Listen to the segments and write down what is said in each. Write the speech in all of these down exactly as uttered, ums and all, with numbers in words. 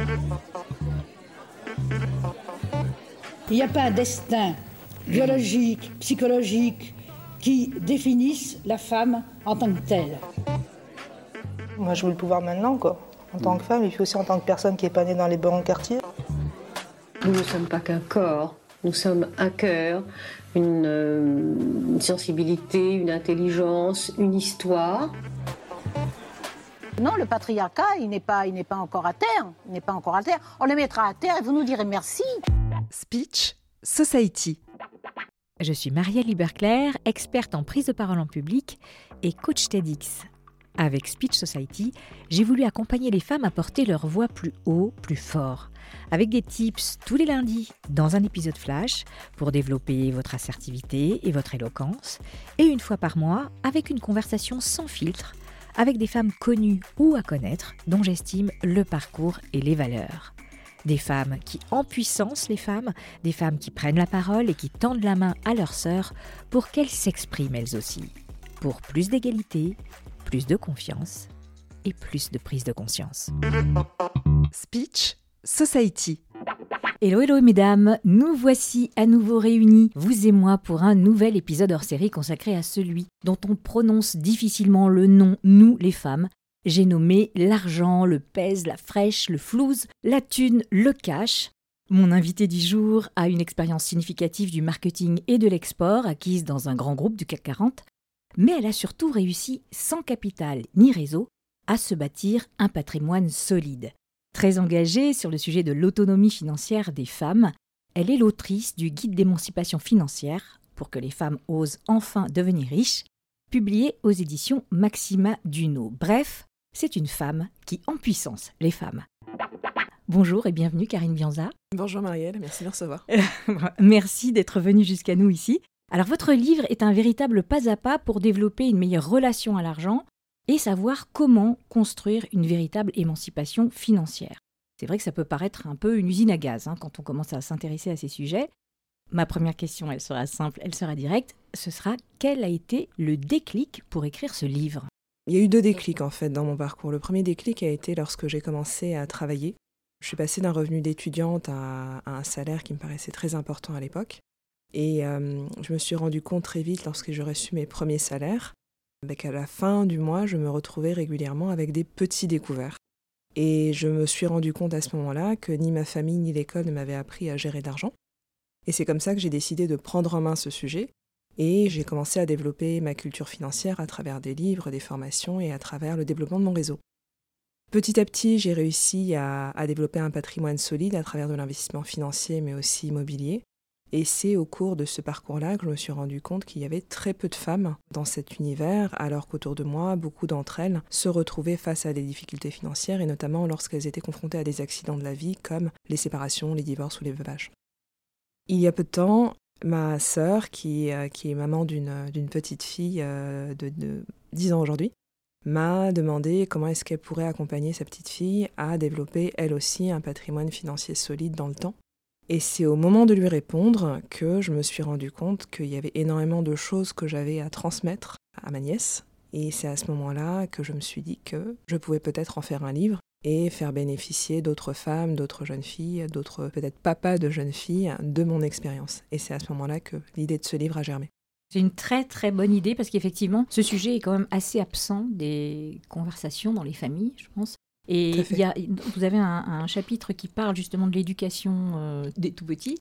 Il n'y a pas un destin biologique, psychologique, qui définisse la femme en tant que telle. Moi, je veux le pouvoir maintenant, quoi. En tant que femme, et puis aussi en tant que personne qui n'est pas née dans les bons quartiers. Nous ne sommes pas qu'un corps, nous sommes un cœur, une, euh, une sensibilité, une intelligence, une histoire. Non, le patriarcat, il n'est pas, il n'est pas encore à terre. Il n'est pas encore à terre. On le mettra à terre et vous nous direz merci. Speech Society. Je suis Marielle Liberclair, experte en prise de parole en public et coach TEDx. Avec Speech Society, j'ai voulu accompagner les femmes à porter leur voix plus haut, plus fort, avec des tips tous les lundis dans un épisode flash pour développer votre assertivité et votre éloquence, et une fois par mois avec une conversation sans filtre avec des femmes connues ou à connaître dont j'estime le parcours et les valeurs. Des femmes qui empuissancent les femmes, des femmes qui prennent la parole et qui tendent la main à leurs sœurs pour qu'elles s'expriment elles aussi. Pour plus d'égalité, plus de confiance et plus de prise de conscience. Speech Society. Hello, hello mesdames, nous voici à nouveau réunis, vous et moi, pour un nouvel épisode hors série consacré à celui dont on prononce difficilement le nom, nous les femmes. J'ai nommé l'argent, le pèse, la fraîche, le flouze, la thune, le cash. Mon invitée du jour a une expérience significative du marketing et de l'export acquise dans un grand groupe du C A C quarante, mais elle a surtout réussi, sans capital ni réseau, à se bâtir un patrimoine solide. Très engagée sur le sujet de l'autonomie financière des femmes, elle est l'autrice du Guide d'émancipation financière pour que les femmes osent enfin devenir riches, publié aux éditions Maxima Duno. Bref, c'est une femme qui empuissance les femmes. Bonjour et bienvenue Karine Bianza. Bonjour Marielle, merci de me recevoir. Merci d'être venue jusqu'à nous ici. Alors votre livre est un véritable pas à pas pour développer une meilleure relation à l'argent et savoir comment construire une véritable émancipation financière. C'est vrai que ça peut paraître un peu une usine à gaz hein, quand on commence à s'intéresser à ces sujets. Ma première question, elle sera simple, elle sera directe. Ce sera quel a été le déclic pour écrire ce livre ? Il y a eu deux déclics en fait dans mon parcours. Le premier déclic a été lorsque j'ai commencé à travailler. Je suis passée d'un revenu d'étudiante à, à un salaire qui me paraissait très important à l'époque. Et euh, je me suis rendu compte très vite lorsque j'ai reçu mes premiers salaires qu'à la fin du mois, je me retrouvais régulièrement avec des petits découverts. Et je me suis rendu compte à ce moment-là que ni ma famille ni l'école ne m'avaient appris à gérer d'argent. Et c'est comme ça que j'ai décidé de prendre en main ce sujet. Et j'ai commencé à développer ma culture financière à travers des livres, des formations et à travers le développement de mon réseau. Petit à petit, j'ai réussi à, à développer un patrimoine solide à travers de l'investissement financier mais aussi immobilier. Et c'est au cours de ce parcours-là que je me suis rendu compte qu'il y avait très peu de femmes dans cet univers, alors qu'autour de moi, beaucoup d'entre elles se retrouvaient face à des difficultés financières, et notamment lorsqu'elles étaient confrontées à des accidents de la vie, comme les séparations, les divorces ou les veuvages. Il y a peu de temps, ma sœur, qui, euh, qui est maman d'une, d'une petite fille euh, de, de dix ans aujourd'hui, m'a demandé comment est-ce qu'elle pourrait accompagner sa petite fille à développer, elle aussi, un patrimoine financier solide dans le temps. Et c'est au moment de lui répondre que je me suis rendu compte qu'il y avait énormément de choses que j'avais à transmettre à ma nièce. Et c'est à ce moment-là que je me suis dit que je pouvais peut-être en faire un livre et faire bénéficier d'autres femmes, d'autres jeunes filles, d'autres peut-être papas de jeunes filles de mon expérience. Et c'est à ce moment-là que l'idée de ce livre a germé. C'est une très très bonne idée parce qu'effectivement, ce sujet est quand même assez absent des conversations dans les familles, je pense. Et il y a, vous avez un, un chapitre qui parle justement de l'éducation euh, des tout-petits.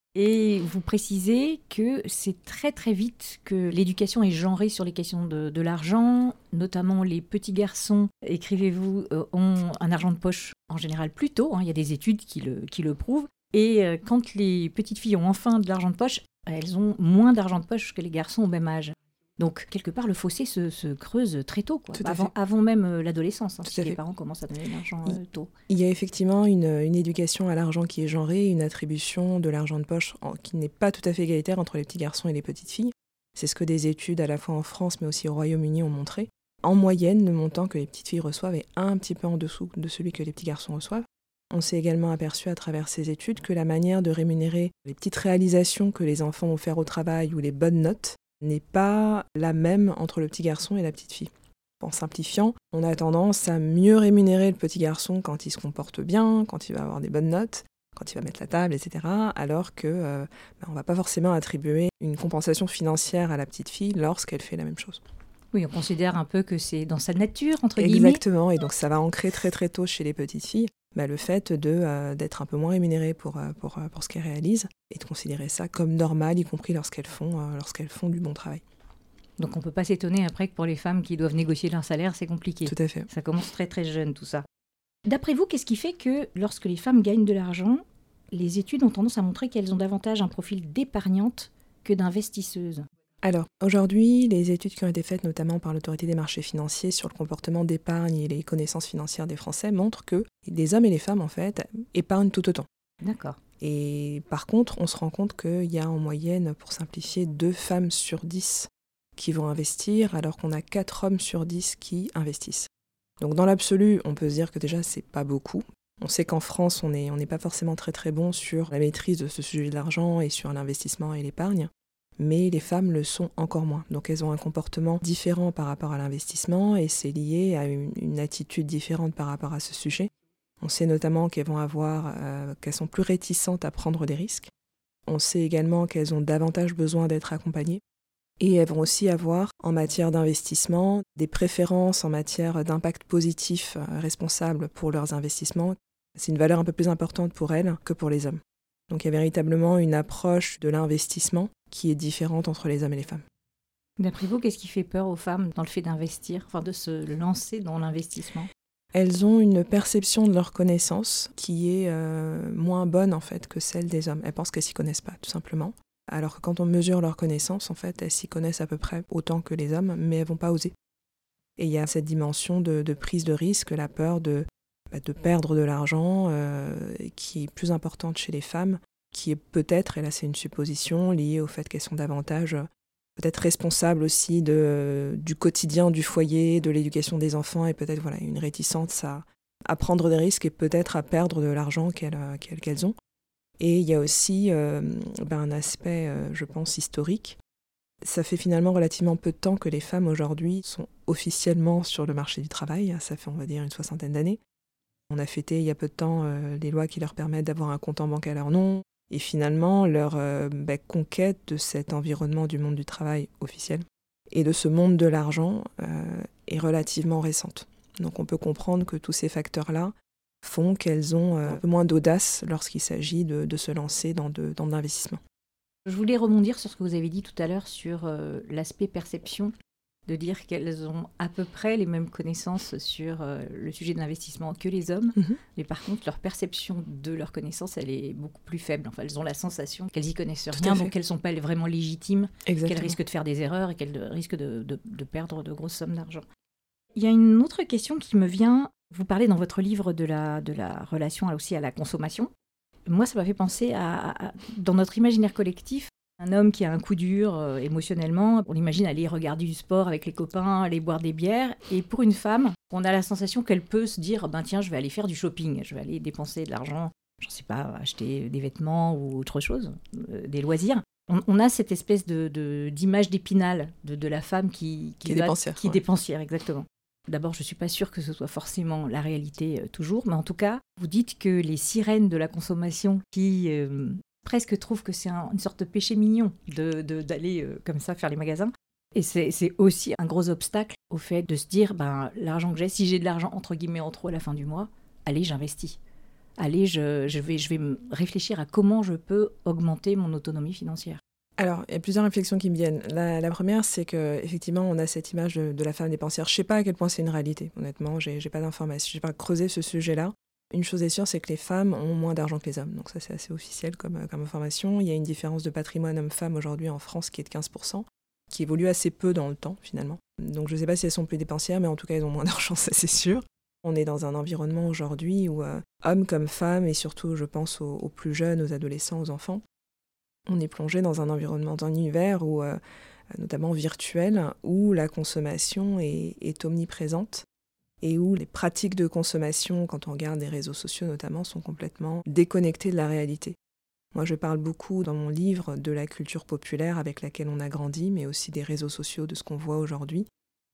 Et vous précisez que c'est très très vite que l'éducation est genrée sur les questions de, de l'argent, notamment les petits garçons, écrivez-vous, euh, ont un argent de poche en général plus tôt, hein, il y a des études qui le, qui le prouvent, et euh, quand les petites filles ont enfin de l'argent de poche, elles ont moins d'argent de poche que les garçons au même âge. Donc, quelque part, le fossé se, se creuse très tôt, quoi. Avant, avant même euh, l'adolescence, hein, si les parents commencent à donner de l'argent euh, tôt. Il y a effectivement une, une éducation à l'argent qui est genrée, une attribution de l'argent de poche en, qui n'est pas tout à fait égalitaire entre les petits garçons et les petites filles. C'est ce que des études à la fois en France mais aussi au Royaume-Uni ont montré. En moyenne, le montant que les petites filles reçoivent est un petit peu en dessous de celui que les petits garçons reçoivent. On s'est également aperçu à travers ces études que la manière de rémunérer les petites réalisations que les enfants vont faire au travail ou les bonnes notes n'est pas la même entre le petit garçon et la petite fille. En simplifiant, On a tendance à mieux rémunérer le petit garçon quand il se comporte bien, quand il va avoir des bonnes notes, quand il va mettre la table, et cetera, alors que euh, ben, on ne va pas forcément attribuer une compensation financière à la petite fille lorsqu'elle fait la même chose. Oui, on considère un peu que c'est dans sa nature, entre guillemets. Exactement, et donc ça va ancrer très très tôt chez les petites filles bah, le fait de, euh, d'être un peu moins rémunérées pour, euh, pour, euh, pour ce qu'elles réalisent et de considérer ça comme normal, y compris lorsqu'elles font, euh, lorsqu'elles font du bon travail. Donc on ne peut pas s'étonner après que pour les femmes qui doivent négocier leur salaire, c'est compliqué. Tout à fait. Ça commence très très jeune tout ça. D'après vous, qu'est-ce qui fait que lorsque les femmes gagnent de l'argent, les études ont tendance à montrer qu'elles ont davantage un profil d'épargnante que d'investisseuse ? Alors, aujourd'hui, les études qui ont été faites notamment par l'autorité des marchés financiers sur le comportement d'épargne et les connaissances financières des Français montrent que les hommes et les femmes, en fait, épargnent tout autant. D'accord. Et par contre, on se rend compte qu'il y a en moyenne, pour simplifier, deux femmes sur dix qui vont investir, alors qu'on a quatre hommes sur dix qui investissent. Donc dans l'absolu, on peut se dire que déjà, c'est pas beaucoup. On sait qu'en France, on n'est on n'est pas forcément très très bon sur la maîtrise de ce sujet de l'argent et sur l'investissement et l'épargne, mais les femmes le sont encore moins. Donc elles ont un comportement différent par rapport à l'investissement et c'est lié à une, une attitude différente par rapport à ce sujet. On sait notamment qu'elles vont avoir, euh, qu'elles sont plus réticentes à prendre des risques. On sait également qu'elles ont davantage besoin d'être accompagnées. Et elles vont aussi avoir, en matière d'investissement, des préférences en matière d'impact positif euh, responsable pour leurs investissements. C'est une valeur un peu plus importante pour elles que pour les hommes. Donc il y a véritablement une approche de l'investissement qui est différente entre les hommes et les femmes. D'après vous, qu'est-ce qui fait peur aux femmes dans le fait d'investir, enfin de se lancer dans l'investissement ? Elles ont une perception de leur connaissance qui est euh, moins bonne en fait que celle des hommes. Elles pensent qu'elles s'y connaissent pas, tout simplement. Alors que quand on mesure leur connaissance, en fait, elles s'y connaissent à peu près autant que les hommes, mais elles vont pas oser. Et il y a cette dimension de, de prise de risque, la peur de, bah, de perdre de l'argent, euh, qui est plus importante chez les femmes, qui est peut-être, et là c'est une supposition, liée au fait qu'elles sont davantage euh, peut-être responsables aussi de, du quotidien du foyer, de l'éducation des enfants, et peut-être voilà, une réticence à, à prendre des risques et peut-être à perdre de l'argent qu'elles, qu'elles, qu'elles ont. Et il y a aussi euh, ben un aspect, euh, je pense, historique. Ça fait finalement relativement peu de temps que les femmes aujourd'hui sont officiellement sur le marché du travail. Ça fait, on va dire, une soixantaine d'années. On a fêté il y a peu de temps euh, les lois qui leur permettent d'avoir un compte en banque à leur nom. Et finalement, leur euh, ben, conquête de cet environnement du monde du travail officiel et de ce monde de l'argent euh, est relativement récente. Donc on peut comprendre que tous ces facteurs-là font qu'elles ont un peu moins d'audace lorsqu'il s'agit de, de se lancer dans de, dans de l'investissement. Je voulais rebondir sur ce que vous avez dit tout à l'heure sur euh, l'aspect perception, de dire qu'elles ont à peu près les mêmes connaissances sur euh, le sujet de l'investissement que les hommes, mm-hmm. mais par contre leur perception de leur connaissance, elle est beaucoup plus faible. Enfin, elles ont la sensation qu'elles y connaissent rien, donc qu'elles ne sont pas vraiment légitimes, Exactement. Qu'elles risquent de faire des erreurs et qu'elles risquent de, de, de perdre de grosses sommes d'argent. Il y a une autre question qui me vient. Vous parlez dans votre livre de la, de la relation aussi à la consommation. Moi, ça m'a fait penser à, à dans notre imaginaire collectif, un homme qui a un coup dur euh, émotionnellement, on l'imagine aller regarder du sport avec les copains, aller boire des bières. Et pour une femme, on a la sensation qu'elle peut se dire ben tiens, je vais aller faire du shopping, je vais aller dépenser de l'argent, je ne sais pas, acheter des vêtements ou autre chose, euh, des loisirs. On, on a cette espèce de, de, d'image d'épinal de, de la femme qui, qui, qui est va, dépensière. Qui est ouais. dépensière, exactement. D'abord, je ne suis pas sûre que ce soit forcément la réalité euh, toujours, mais en tout cas, vous dites que les sirènes de la consommation qui euh, presque trouvent que c'est un, une sorte de péché mignon de, de, d'aller euh, comme ça faire les magasins. Et c'est, c'est aussi un gros obstacle au fait de se dire, ben, l'argent que j'ai, si j'ai de l'argent entre guillemets en trop à la fin du mois, allez, j'investis. Allez, je, je, vais, je vais réfléchir à comment je peux augmenter mon autonomie financière. Alors, il y a plusieurs réflexions qui me viennent. La, la première, c'est qu'effectivement, on a cette image de, de la femme dépensière. Je ne sais pas à quel point c'est une réalité, honnêtement, je n'ai pas d'informations, je n'ai pas creusé ce sujet-là. Une chose est sûre, c'est que les femmes ont moins d'argent que les hommes. Donc ça, c'est assez officiel comme, comme information. Il y a une différence de patrimoine homme-femme aujourd'hui en France qui est de quinze pour cent, qui évolue assez peu dans le temps, finalement. Donc je ne sais pas si elles sont plus dépensières, mais en tout cas, elles ont moins d'argent, ça c'est sûr. On est dans un environnement aujourd'hui où, euh, hommes comme femmes, et surtout, je pense aux, aux plus jeunes, aux adolescents, aux enfants, on est plongé dans un environnement, dans un univers où, euh, notamment virtuel, où la consommation est, est omniprésente et où les pratiques de consommation, quand on regarde les réseaux sociaux notamment, sont complètement déconnectées de la réalité. Moi, je parle beaucoup dans mon livre de la culture populaire avec laquelle on a grandi, mais aussi des réseaux sociaux, de ce qu'on voit aujourd'hui.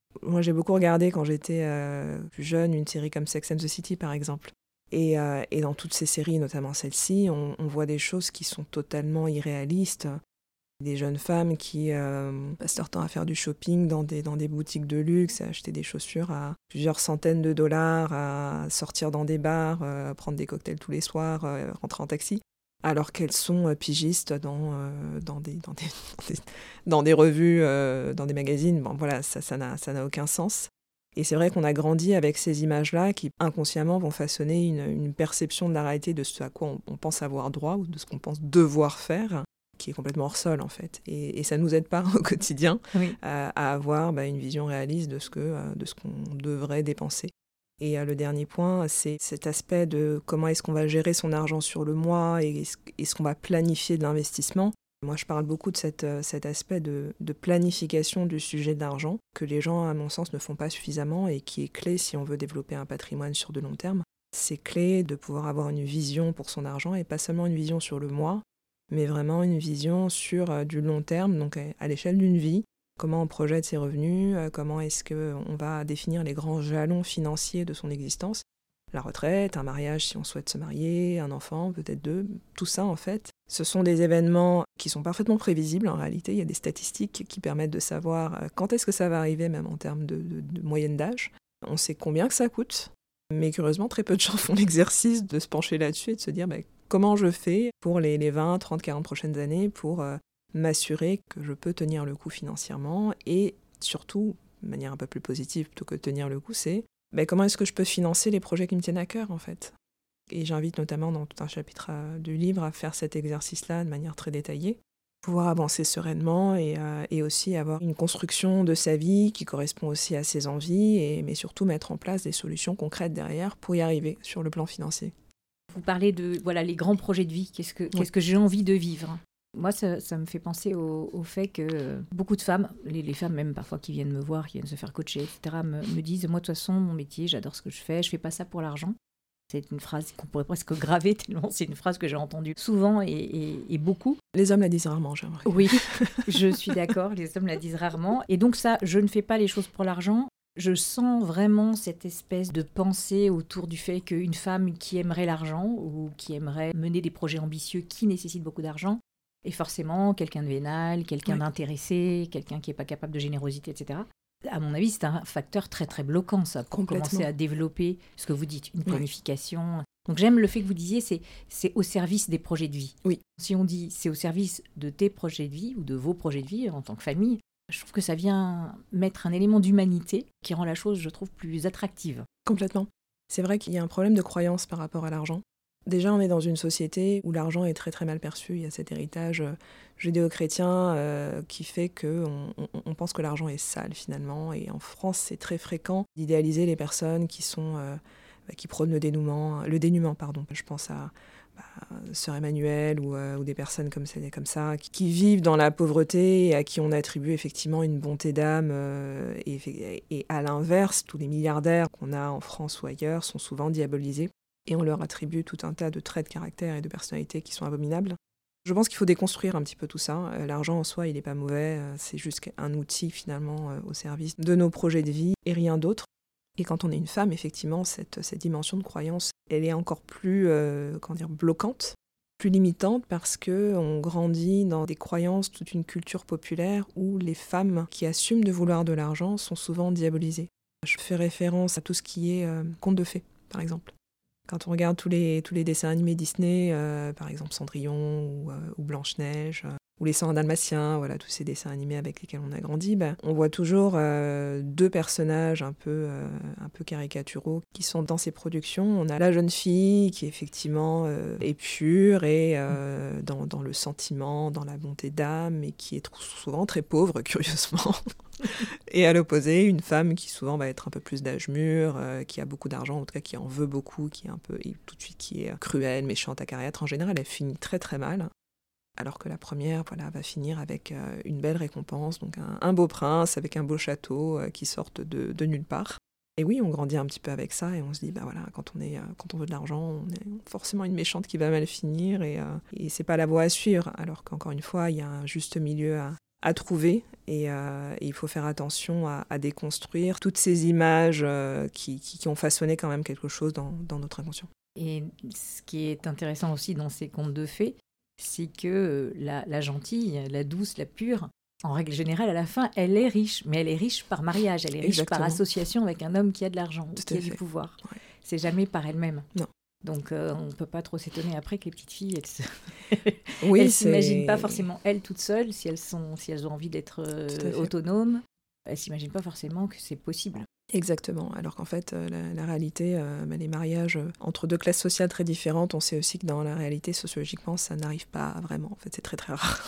Moi, j'ai beaucoup regardé quand j'étais euh, plus jeune une série comme Sex and the City, par exemple. Et, euh, et dans toutes ces séries, notamment celle-ci, on, on voit des choses qui sont totalement irréalistes. Des jeunes femmes qui euh, passent leur temps à faire du shopping dans des, dans des boutiques de luxe, à acheter des chaussures à plusieurs centaines de dollars, à sortir dans des bars, euh, à prendre des cocktails tous les soirs, euh, rentrer en taxi, alors qu'elles sont euh, pigistes dans, euh, dans, des, dans, des, dans, des, dans des revues, euh, dans des magazines. Bon, voilà, ça, ça n'a, ça n'a aucun sens. Et c'est vrai qu'on a grandi avec ces images-là qui, inconsciemment, vont façonner une, une perception de la réalité de ce à quoi on, on pense avoir droit ou de ce qu'on pense devoir faire, qui est complètement hors sol, en fait. Et, et ça ne nous aide pas au quotidien oui. à, à avoir bah, une vision réaliste de ce, que, de ce qu'on devrait dépenser. Et euh, le dernier point, c'est cet aspect de comment est-ce qu'on va gérer son argent sur le mois et est-ce, est-ce qu'on va planifier de l'investissement. Moi, je parle beaucoup de cette, euh, cet aspect de, de planification du sujet de l'argent que les gens, à mon sens, ne font pas suffisamment et qui est clé si on veut développer un patrimoine sur de long terme. C'est clé de pouvoir avoir une vision pour son argent et pas seulement une vision sur le mois, mais vraiment une vision sur euh, du long terme, donc à, à l'échelle d'une vie. Comment on projette ses revenus, euh, comment est-ce qu'on va définir les grands jalons financiers de son existence. La retraite, un mariage si on souhaite se marier, un enfant, peut-être deux, tout ça en fait. Ce sont des événements qui sont parfaitement prévisibles en réalité. Il y a des statistiques qui permettent de savoir quand est-ce que ça va arriver, même en termes de, de, de moyenne d'âge. On sait combien que ça coûte, mais curieusement, très peu de gens font l'exercice de se pencher là-dessus et de se dire bah, comment je fais pour les, les vingt, trente, quarante prochaines années pour euh, m'assurer que je peux tenir le coup financièrement et surtout, de manière un peu plus positive plutôt que de tenir le coup, c'est ben, comment est-ce que je peux financer les projets qui me tiennent à cœur, en fait. Et j'invite notamment dans tout un chapitre à, du livre à faire cet exercice-là de manière très détaillée, pouvoir avancer sereinement et, euh, et aussi avoir une construction de sa vie qui correspond aussi à ses envies, et, mais surtout mettre en place des solutions concrètes derrière pour y arriver sur le plan financier. Vous parlez de voilà, les grands projets de vie, qu'est-ce que, oui. qu'est-ce que j'ai envie de vivre ? Moi, ça, ça me fait penser au, au fait que beaucoup de femmes, les, les femmes même parfois qui viennent me voir, qui viennent se faire coacher, et cetera, me, me disent « Moi, de toute façon, mon métier, j'adore ce que je fais, je ne fais pas ça pour l'argent ». C'est une phrase qu'on pourrait presque graver, tellement c'est une phrase que j'ai entendue souvent et, et, et beaucoup. Les hommes la disent rarement, j'aimerais. Oui, je suis d'accord, les hommes la disent rarement. Et donc ça, je ne fais pas les choses pour l'argent. Je sens vraiment cette espèce de pensée autour du fait qu'une femme qui aimerait l'argent ou qui aimerait mener des projets ambitieux qui nécessitent beaucoup d'argent, et forcément quelqu'un de vénal, quelqu'un oui. d'intéressé, quelqu'un qui n'est pas capable de générosité, et cetera. À mon avis, c'est un facteur très très bloquant, ça, pour commencer à développer ce que vous dites, une planification. Oui. Donc j'aime le fait que vous disiez, c'est, c'est au service des projets de vie. Oui. Si on dit c'est au service de tes projets de vie ou de vos projets de vie en tant que famille, je trouve que ça vient mettre un élément d'humanité qui rend la chose, je trouve, plus attractive. Complètement. C'est vrai qu'il y a un problème de croyance par rapport à l'argent. Déjà, on est dans une société où l'argent est très très mal perçu. Il y a cet héritage judéo-chrétien euh, qui fait qu'on on, on pense que l'argent est sale finalement. Et en France, c'est très fréquent d'idéaliser les personnes qui sont euh, qui prônent le dénouement, le dénuement, pardon. Je pense à bah, Sœur Emmanuelle ou, euh, ou des personnes comme ça, comme ça qui, qui vivent dans la pauvreté et à qui on attribue effectivement une bonté d'âme. Euh, et, et à l'inverse, tous les milliardaires qu'on a en France ou ailleurs sont souvent diabolisés. Et on leur attribue tout un tas de traits de caractère et de personnalité qui sont abominables. Je pense qu'il faut déconstruire un petit peu tout ça. Euh, l'argent en soi, il n'est pas mauvais. Euh, c'est juste un outil finalement euh, au service de nos projets de vie et rien d'autre. Et quand on est une femme, effectivement, cette, cette dimension de croyance, elle est encore plus euh, comment dire, bloquante, plus limitante parce qu'on grandit dans des croyances, toute une culture populaire où les femmes qui assument de vouloir de l'argent sont souvent diabolisées. Je fais référence à tout ce qui est euh, conte de fées, par exemple. Quand on regarde tous les, tous les dessins animés Disney, euh, par exemple Cendrillon ou, euh, ou Blanche-Neige, euh, ou Les cent un Dalmatiens, voilà, tous ces dessins animés avec lesquels on a grandi, ben, on voit toujours euh, deux personnages un peu, euh, un peu caricaturaux qui sont dans ces productions. On a la jeune fille qui effectivement euh, est pure et euh, dans, dans le sentiment, dans la bonté d'âme, et qui est souvent très pauvre, curieusement. Et à l'opposé, une femme qui souvent va être un peu plus d'âge mûr, euh, qui a beaucoup d'argent, en tout cas qui en veut beaucoup, qui est un peu, et tout de suite qui est cruelle, méchante, acariâtre. En général, elle finit très très mal. Alors que la première, voilà, va finir avec euh, une belle récompense, donc un, un beau prince avec un beau château euh, qui sortent de, de nulle part. Et oui, on grandit un petit peu avec ça et on se dit, bah voilà, quand on est, euh, quand on veut de l'argent, on est forcément une méchante qui va mal finir et, euh, et c'est pas la voie à suivre. Alors qu'encore une fois, il y a un juste milieu à, à trouver et, euh, et il faut faire attention à, à déconstruire toutes ces images euh, qui, qui, qui ont façonné quand même quelque chose dans, dans notre inconscient. Et ce qui est intéressant aussi dans ces contes de fées, c'est que la, la gentille, la douce, la pure, en règle générale, à la fin, elle est riche, mais elle est riche par mariage, elle est riche Exactement. par association avec un homme qui a de l'argent, Tout qui à a fait. du pouvoir. Ouais. C'est jamais par elle-même. Non. Donc euh, on ne peut pas trop s'étonner après que les petites filles, elles se... Oui, elles c'est... s'imaginent pas forcément elles toutes seules, si elles, sont, si elles ont envie d'être Tout à euh, fait. autonomes, elles s'imaginent pas forcément que c'est possible. Exactement, alors qu'en fait, euh, la, la réalité, euh, bah, les mariages euh, entre deux classes sociales très différentes, on sait aussi que dans la réalité, sociologiquement, ça n'arrive pas vraiment. En fait, c'est très très rare.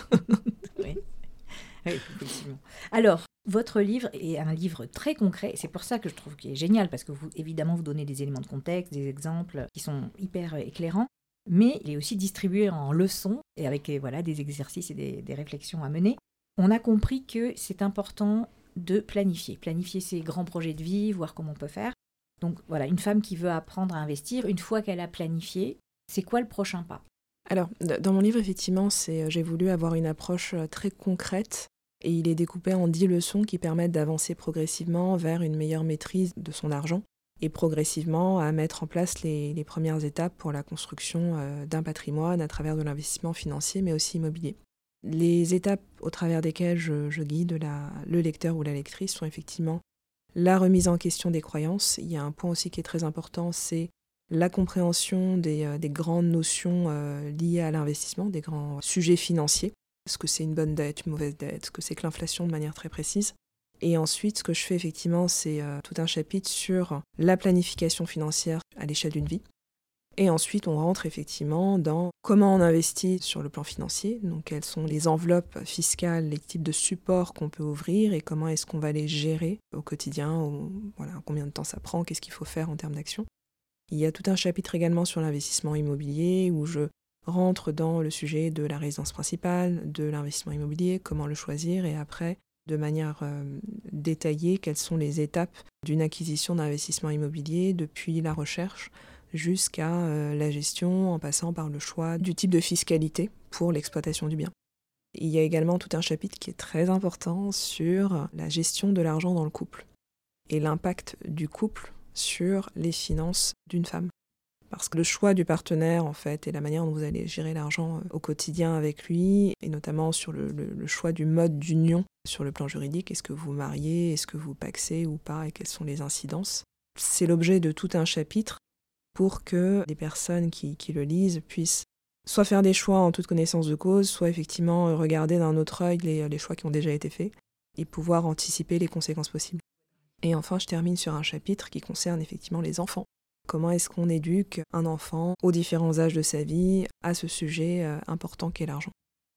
Oui. Oui, effectivement. Alors, votre livre est un livre très concret, et c'est pour ça que je trouve qu'il est génial, parce que vous, évidemment, vous donnez des éléments de contexte, des exemples qui sont hyper éclairants, mais il est aussi distribué en leçons, et avec voilà, des exercices et des, des réflexions à mener. On a compris que c'est important de planifier, planifier ses grands projets de vie, voir comment on peut faire. Donc voilà, une femme qui veut apprendre à investir, une fois qu'elle a planifié, c'est quoi le prochain pas ? Alors, dans mon livre, effectivement, c'est, j'ai voulu avoir une approche très concrète et il est découpé en dix leçons qui permettent d'avancer progressivement vers une meilleure maîtrise de son argent et progressivement à mettre en place les, les premières étapes pour la construction euh, d'un patrimoine à travers de l'investissement financier mais aussi immobilier. Les étapes au travers desquelles je, je guide la, le lecteur ou la lectrice sont effectivement la remise en question des croyances. Il y a un point aussi qui est très important, c'est la compréhension des, euh, des grandes notions euh, liées à l'investissement, des grands sujets financiers. Est-ce que c'est une bonne dette, une mauvaise dette, est-ce que c'est que l'inflation de manière très précise. Et ensuite, ce que je fais effectivement, c'est euh, tout un chapitre sur la planification financière à l'échelle d'une vie. Et ensuite, on rentre effectivement dans comment on investit sur le plan financier, donc quelles sont les enveloppes fiscales, les types de supports qu'on peut ouvrir et comment est-ce qu'on va les gérer au quotidien, au, voilà, combien de temps ça prend, qu'est-ce qu'il faut faire en termes d'action. Il y a tout un chapitre également sur l'investissement immobilier où je rentre dans le sujet de la résidence principale, de l'investissement immobilier, comment le choisir et après, de manière euh, détaillée, quelles sont les étapes d'une acquisition d'investissement immobilier depuis la recherche jusqu'à euh, la gestion en passant par le choix du type de fiscalité pour l'exploitation du bien. Il y a également tout un chapitre qui est très important sur la gestion de l'argent dans le couple et l'impact du couple sur les finances d'une femme. Parce que le choix du partenaire, en fait, et la manière dont vous allez gérer l'argent au quotidien avec lui, et notamment sur le, le, le choix du mode d'union sur le plan juridique, est-ce que vous vous mariez, est-ce que vous pacsez ou pas, et quelles sont les incidences. C'est l'objet de tout un chapitre pour que les personnes qui, qui le lisent puissent soit faire des choix en toute connaissance de cause, soit effectivement regarder d'un autre œil les, les choix qui ont déjà été faits, et pouvoir anticiper les conséquences possibles. Et enfin, je termine sur un chapitre qui concerne effectivement les enfants. Comment est-ce qu'on éduque un enfant aux différents âges de sa vie à ce sujet euh, important qu'est l'argent ?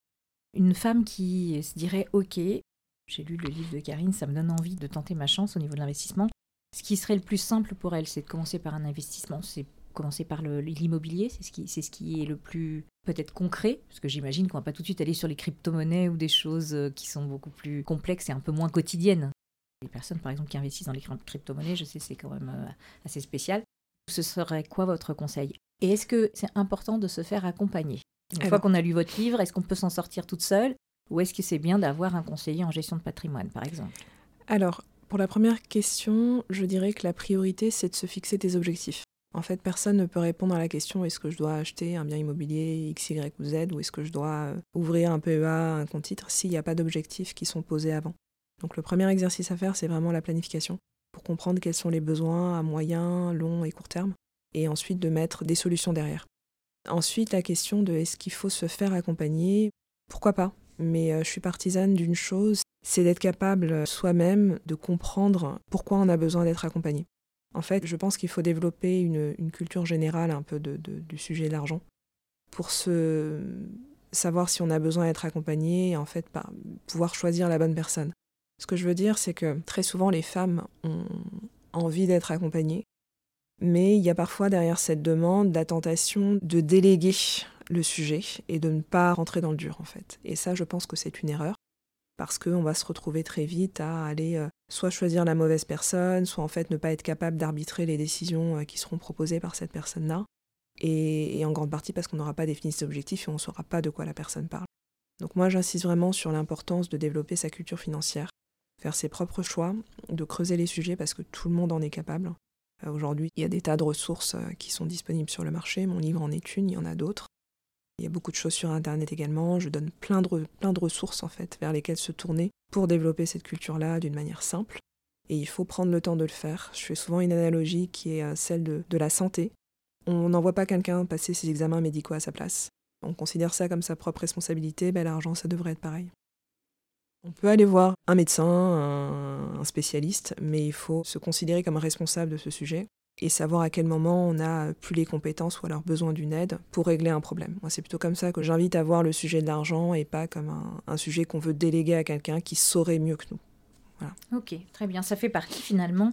Une femme qui se dirait « Ok, j'ai lu le livre de Karine, ça me donne envie de tenter ma chance au niveau de l'investissement ». Ce qui serait le plus simple pour elle, c'est de commencer par un investissement, c'est commencer par le, l'immobilier, c'est ce, qui, c'est ce qui est le plus peut-être concret, parce que j'imagine qu'on ne va pas tout de suite aller sur les crypto-monnaies ou des choses qui sont beaucoup plus complexes et un peu moins quotidiennes. Les personnes, par exemple, qui investissent dans les crypto-monnaies, je sais, c'est quand même assez spécial. Ce serait quoi votre conseil ? Et est-ce que c'est important de se faire accompagner ? Une Alors, fois qu'on a lu votre livre, est-ce qu'on peut s'en sortir toute seule ? Ou est-ce que c'est bien d'avoir un conseiller en gestion de patrimoine, par exemple ? Alors, pour la première question, je dirais que la priorité, c'est de se fixer des objectifs. En fait, personne ne peut répondre à la question « est-ce que je dois acheter un bien immobilier X, Y ou Z » ou « est-ce que je dois ouvrir un P E A, un compte titre » s'il n'y a pas d'objectifs qui sont posés avant. Donc le premier exercice à faire, c'est vraiment la planification, pour comprendre quels sont les besoins à moyen, long et court terme, et ensuite de mettre des solutions derrière. Ensuite, la question de est-ce qu'il faut se faire accompagner ? Pourquoi pas ? Mais euh, je suis partisane d'une chose, c'est d'être capable soi-même de comprendre pourquoi on a besoin d'être accompagné. En fait, je pense qu'il faut développer une, une culture générale un peu de, de, du sujet de l'argent pour se savoir si on a besoin d'être accompagné et en fait par pouvoir choisir la bonne personne. Ce que je veux dire, c'est que très souvent, les femmes ont envie d'être accompagnées, mais il y a parfois derrière cette demande la tentation de déléguer le sujet et de ne pas rentrer dans le dur, en fait. Et ça, je pense que c'est une erreur, parce qu'on va se retrouver très vite à aller euh, soit choisir la mauvaise personne, soit en fait ne pas être capable d'arbitrer les décisions euh, qui seront proposées par cette personne-là, et, et en grande partie parce qu'on n'aura pas défini ses objectifs et on ne saura pas de quoi la personne parle. Donc moi, j'insiste vraiment sur l'importance de développer sa culture financière, faire ses propres choix, de creuser les sujets parce que tout le monde en est capable. Euh, aujourd'hui, il y a des tas de ressources euh, qui sont disponibles sur le marché. Mon livre en est une, il y en a d'autres. Il y a beaucoup de choses sur Internet également. Je donne plein de, plein de ressources en fait, vers lesquelles se tourner pour développer cette culture-là d'une manière simple. Et il faut prendre le temps de le faire. Je fais souvent une analogie qui est celle de, de la santé. On n'envoie pas quelqu'un passer ses examens médicaux à sa place. On considère ça comme sa propre responsabilité. Ben, l'argent, ça devrait être pareil. On peut aller voir un médecin, un, un spécialiste, mais il faut se considérer comme responsable de ce sujet et savoir à quel moment on n'a plus les compétences ou alors besoin d'une aide pour régler un problème. Moi, c'est plutôt comme ça que j'invite à voir le sujet de l'argent et pas comme un, un sujet qu'on veut déléguer à quelqu'un qui saurait mieux que nous. Voilà. Ok, très bien. Ça fait partie finalement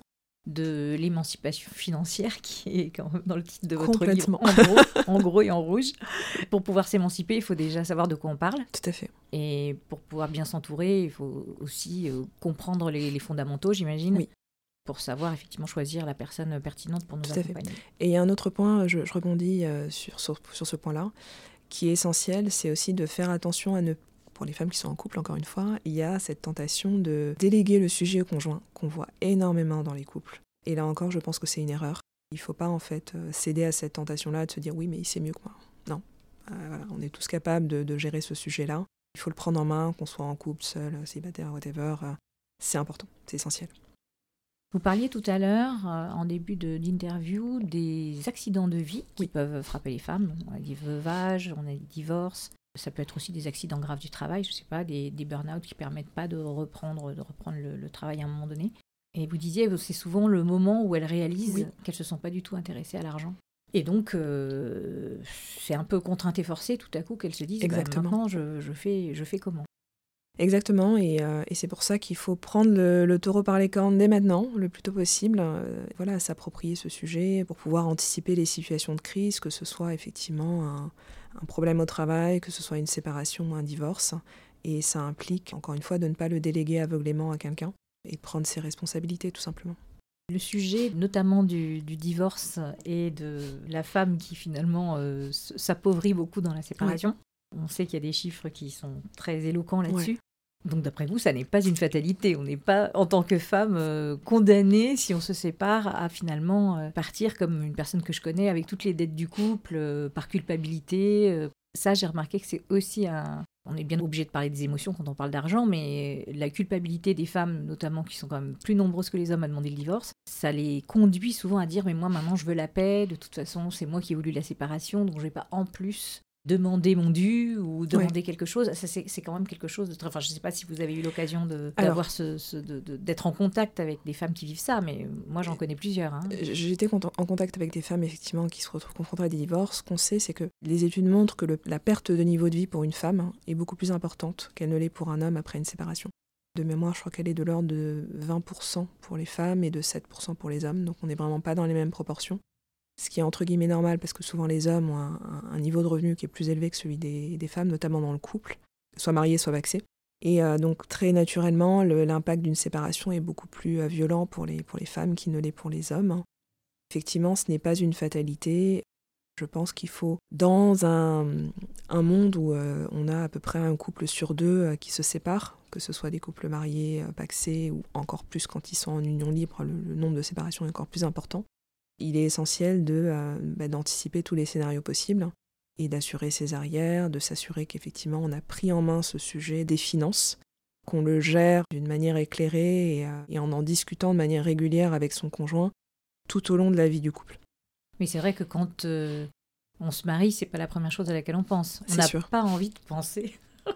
de l'émancipation financière qui est quand même dans le titre de votre livre, en gros, en gros et en rouge. Pour pouvoir s'émanciper, il faut déjà savoir de quoi on parle. Tout à fait. Et pour pouvoir bien s'entourer, il faut aussi euh, comprendre les, les fondamentaux, j'imagine. Oui. Pour savoir effectivement choisir la personne pertinente pour nous Tout accompagner. Et il y a un autre point, je, je rebondis euh, sur, sur, sur ce point-là, qui est essentiel, c'est aussi de faire attention à ne, pour les femmes qui sont en couple, encore une fois, il y a cette tentation de déléguer le sujet au conjoint, qu'on voit énormément dans les couples. Et là encore, je pense que c'est une erreur. Il ne faut pas en fait euh, céder à cette tentation-là de se dire « oui, mais il sait mieux que moi ». Non, euh, voilà, on est tous capables de, de gérer ce sujet-là. Il faut le prendre en main, qu'on soit en couple, seul, célibataire, whatever. Euh, c'est important, c'est essentiel. Vous parliez tout à l'heure, euh, en début de, d'interview, des accidents de vie qui oui. peuvent frapper les femmes. On a des veuvages, on a des divorces. Ça peut être aussi des accidents graves du travail, je ne sais pas, des, des burn-out qui ne permettent pas de reprendre, de reprendre le, le travail à un moment donné. Et vous disiez, c'est souvent le moment où elles réalisent oui. qu'elles ne se sont pas du tout intéressées à l'argent. Et donc, euh, c'est un peu contrainte et forcée tout à coup qu'elles se disent, bah, maintenant, je, je, fais, je fais comment ? Exactement, et, euh, et c'est pour ça qu'il faut prendre le, le taureau par les cornes dès maintenant, le plus tôt possible, euh, voilà, s'approprier ce sujet pour pouvoir anticiper les situations de crise, que ce soit effectivement un, un problème au travail, que ce soit une séparation ou un divorce. Et ça implique, encore une fois, de ne pas le déléguer aveuglément à quelqu'un et prendre ses responsabilités, tout simplement. Le sujet, notamment du, du divorce et de la femme qui finalement euh, s'appauvrit beaucoup dans la séparation. Oui. On sait qu'il y a des chiffres qui sont très éloquents là-dessus. Ouais. Donc d'après vous, ça n'est pas une fatalité. On n'est pas, en tant que femme, euh, condamnée, si on se sépare, à finalement euh, partir comme une personne que je connais, avec toutes les dettes du couple, euh, par culpabilité. Euh. Ça, j'ai remarqué que c'est aussi un... On est bien obligé de parler des émotions quand on parle d'argent, mais la culpabilité des femmes, notamment, qui sont quand même plus nombreuses que les hommes à demander le divorce, ça les conduit souvent à dire « mais moi, maman, je veux la paix. De toute façon, c'est moi qui ai voulu la séparation, donc je ne vais pas en plus... » demander mon dû ou demander ouais. quelque chose, ça, c'est, c'est quand même quelque chose de très... Enfin, je ne sais pas si vous avez eu l'occasion de, Alors, d'avoir ce, ce, de, de, d'être en contact avec des femmes qui vivent ça, mais moi, j'en connais plusieurs. Hein. J'étais en contact avec des femmes, effectivement, qui se retrouvent confrontées à des divorces. Ce qu'on sait, c'est que les études montrent que le, la perte de niveau de vie pour une femme est beaucoup plus importante qu'elle ne l'est pour un homme après une séparation. De mémoire, je crois qu'elle est de l'ordre de vingt pour cent pour les femmes et de sept pour cent pour les hommes, donc on n'est vraiment pas dans les mêmes proportions. Ce qui est entre guillemets normal parce que souvent les hommes ont un, un niveau de revenu qui est plus élevé que celui des, des femmes, notamment dans le couple, soit mariés, soit vaxés. Et euh, donc très naturellement, le, l'impact d'une séparation est beaucoup plus euh, violent pour les, pour les femmes qu'il ne l'est pour les hommes. Effectivement, ce n'est pas une fatalité. Je pense qu'il faut, dans un, un monde où euh, on a à peu près un couple sur deux euh, qui se sépare, que ce soit des couples mariés, euh, pacsés, ou encore plus quand ils sont en union libre, le, le nombre de séparations est encore plus important. Il est essentiel de, euh, bah, d'anticiper tous les scénarios possibles et d'assurer ses arrières, de s'assurer qu'effectivement on a pris en main ce sujet des finances, qu'on le gère d'une manière éclairée et, euh, et en en discutant de manière régulière avec son conjoint tout au long de la vie du couple. Mais c'est vrai que quand euh, on se marie, c'est pas la première chose à laquelle on pense. On n'a pas envie de penser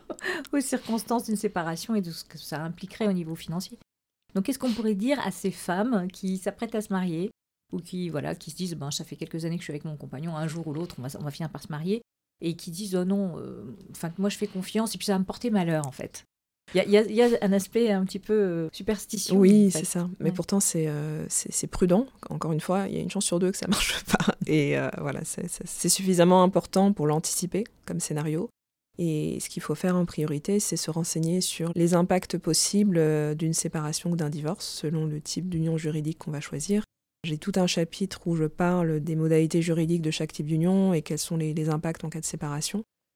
aux circonstances d'une séparation et de ce que ça impliquerait au niveau financier. Donc qu'est-ce qu'on pourrait dire à ces femmes qui s'apprêtent à se marier ou qui, voilà, qui se disent ben, « ça fait quelques années que je suis avec mon compagnon, un jour ou l'autre, on va, on va finir par se marier », et qui disent « oh non, euh, moi je fais confiance et puis ça va me porter malheur en fait ». Il y a, y, a, y a un aspect un petit peu euh, superstitieux. Oui, en fait. C'est ça. Mais ouais. pourtant, c'est, euh, c'est, c'est prudent. Encore une fois, il y a une chance sur deux que ça ne marche pas. Et euh, voilà, c'est, c'est, c'est suffisamment important pour l'anticiper comme scénario. Et ce qu'il faut faire en priorité, c'est se renseigner sur les impacts possibles d'une séparation ou d'un divorce, selon le type d'union juridique qu'on va choisir. J'ai tout un chapitre où je parle des modalités juridiques de chaque type d'union et quels sont les, les impacts en cas de séparation.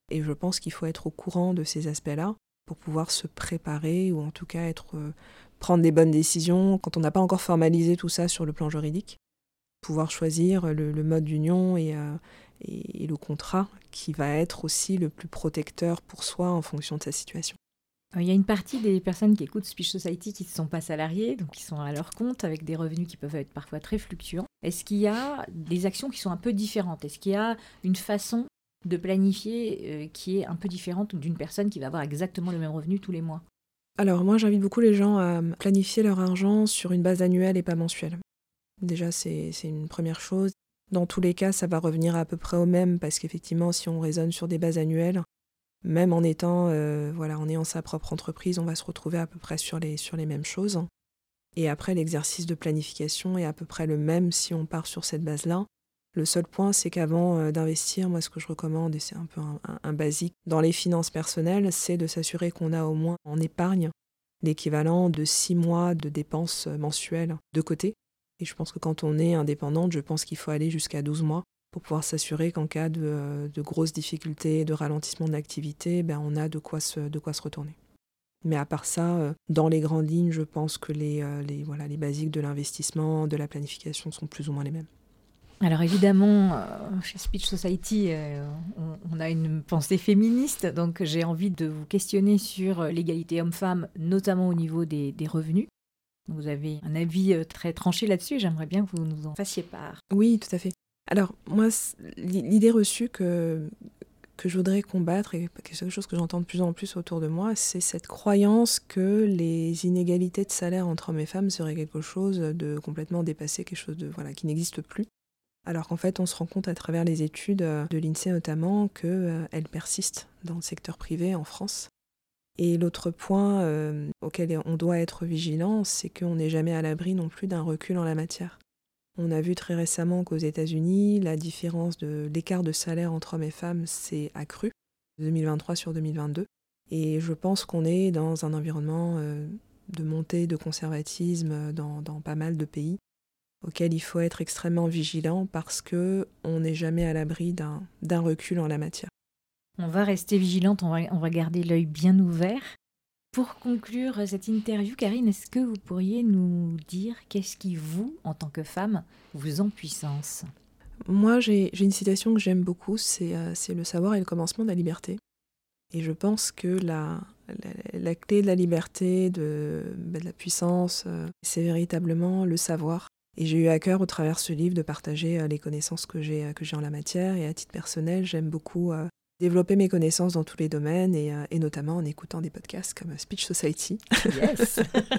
Et je pense qu'il faut être au courant de ces aspects-là pour pouvoir se préparer ou en tout cas être, euh, prendre des bonnes décisions quand on n'a pas encore formalisé tout ça sur le plan juridique. Pouvoir choisir le, le mode d'union et, euh, et, et le contrat qui va être aussi le plus protecteur pour soi en fonction de sa situation. Il y a une partie des personnes qui écoutent Speech Society qui ne sont pas salariées, donc qui sont à leur compte avec des revenus qui peuvent être parfois très fluctuants. Est-ce qu'il y a des actions qui sont un peu différentes ? Est-ce qu'il y a une façon de planifier euh, qui est un peu différente d'une personne qui va avoir exactement le même revenu tous les mois ? Alors moi, j'invite beaucoup les gens à planifier leur argent sur une base annuelle et pas mensuelle. Déjà, c'est, c'est une première chose. Dans tous les cas, ça va revenir à peu près au même parce qu'effectivement, si on raisonne sur des bases annuelles, même en étant, euh, voilà, en ayant sa propre entreprise, on va se retrouver à peu près sur les, sur les mêmes choses. Et après, l'exercice de planification est à peu près le même si on part sur cette base-là. Le seul point, c'est qu'avant euh, d'investir, moi, ce que je recommande, et c'est un peu un, un, un basique dans les finances personnelles, c'est de s'assurer qu'on a au moins en épargne l'équivalent de six mois de dépenses mensuelles de côté. Et je pense que quand on est indépendante, je pense qu'il faut aller jusqu'à douze mois pour pouvoir s'assurer qu'en cas de, de grosses difficultés, de ralentissement de l'activité, ben on a de quoi se, de quoi se retourner. Mais à part ça, dans les grandes lignes, je pense que les, les, voilà, les basiques de l'investissement, de la planification sont plus ou moins les mêmes. Alors évidemment, euh, chez Speech Society, euh, on, on a une pensée féministe, donc j'ai envie de vous questionner sur l'égalité homme-femme, notamment au niveau des, des revenus. Vous avez un avis très tranché là-dessus, j'aimerais bien que vous nous en fassiez part. Oui, tout à fait. Alors, moi, l'idée reçue que, que je voudrais combattre, et quelque chose que j'entends de plus en plus autour de moi, c'est cette croyance que les inégalités de salaire entre hommes et femmes seraient quelque chose de complètement dépassé, quelque chose de, voilà, qui n'existe plus. Alors qu'en fait, on se rend compte à travers les études de l'INSEE notamment qu'elles euh, persistent dans le secteur privé en France. Et l'autre point euh, auquel on doit être vigilant, c'est qu'on n'est jamais à l'abri non plus d'un recul en la matière. On a vu très récemment qu'aux États-Unis, la différence de l'écart de salaire entre hommes et femmes s'est accrue, deux mille vingt-trois sur deux mille vingt-deux. Et je pense qu'on est dans un environnement euh, de montée de conservatisme dans, dans pas mal de pays, auquel il faut être extrêmement vigilant parce qu'on n'est jamais à l'abri d'un, d'un recul en la matière. On va rester vigilante, on va, on va garder l'œil bien ouvert. Pour conclure cette interview, Karine, est-ce que vous pourriez nous dire qu'est-ce qui, vous, en tant que femme, vous empuissance ? Moi, j'ai, j'ai une citation que j'aime beaucoup, c'est, euh, c'est « Le savoir est le commencement de la liberté ». Et je pense que la, la, la clé de la liberté, de, de la puissance, euh, c'est véritablement le savoir. Et j'ai eu à cœur, au travers de ce livre, de partager euh, les connaissances que j'ai, que j'ai en la matière. Et à titre personnel, j'aime beaucoup euh, développer mes connaissances dans tous les domaines, et, euh, et notamment en écoutant des podcasts comme Speech Society. Yes.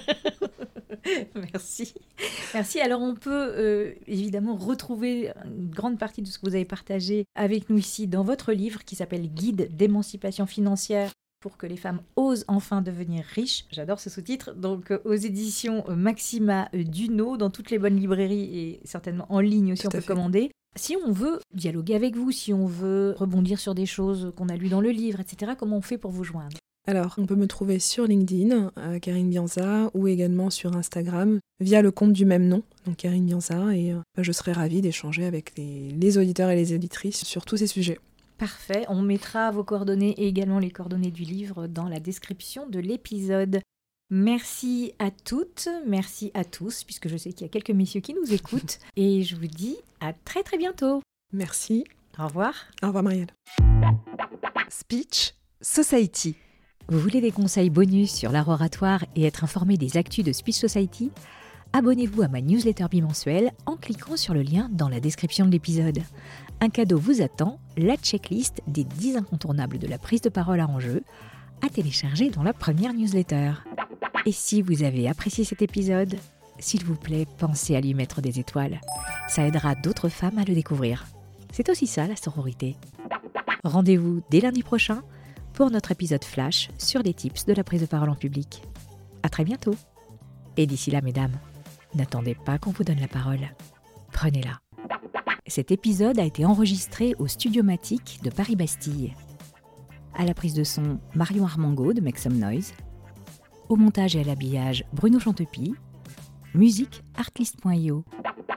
Merci. Merci. Alors, on peut euh, évidemment retrouver une grande partie de ce que vous avez partagé avec nous ici dans votre livre qui s'appelle « Guide d'émancipation financière pour que les femmes osent enfin devenir riches ». J'adore ce sous-titre. Donc, euh, aux éditions euh, Maxima euh, Duno, dans toutes les bonnes librairies et certainement en ligne aussi, Tout on peut fait. commander. Si on veut dialoguer avec vous, si on veut rebondir sur des choses qu'on a lues dans le livre, et cetera, comment on fait pour vous joindre ? Alors, on peut me trouver sur LinkedIn, euh, Karine Bianza, ou également sur Instagram, via le compte du même nom, donc Karine Bianza, et euh, je serai ravie d'échanger avec les, les auditeurs et les auditrices sur tous ces sujets. Parfait, on mettra vos coordonnées et également les coordonnées du livre dans la description de l'épisode. Merci à toutes, merci à tous, puisque je sais qu'il y a quelques messieurs qui nous écoutent, et je vous dis à très très bientôt. Merci. Au revoir. Au revoir Marielle. Speech Society. Vous voulez des conseils bonus sur l'art oratoire et être informé des actus de Speech Society ? Abonnez-vous à ma newsletter bimensuelle en cliquant sur le lien dans la description de l'épisode. Un cadeau vous attend, la checklist des dix incontournables de la prise de parole à enjeu, à télécharger dans la première newsletter. Et si vous avez apprécié cet épisode, s'il vous plaît, pensez à lui mettre des étoiles. Ça aidera d'autres femmes à le découvrir. C'est aussi ça la sororité. Rendez-vous dès lundi prochain pour notre épisode flash sur les tips de la prise de parole en public. À très bientôt. Et d'ici là, mesdames, n'attendez pas qu'on vous donne la parole. Prenez-la. Cet épisode a été enregistré au Studio Matic de Paris-Bastille. À la prise de son, Marion Armango de Make Some Noise. Au montage et à l'habillage, Bruno Chantepie. Musique, artlist point io.